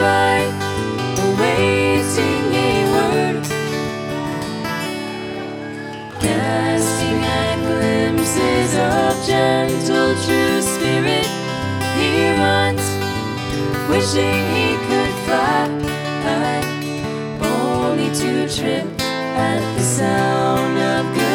by, awaiting a word, casting at glimpses of gentle true spirit. He runs, wishing he could fly, only to trip at the sound of good.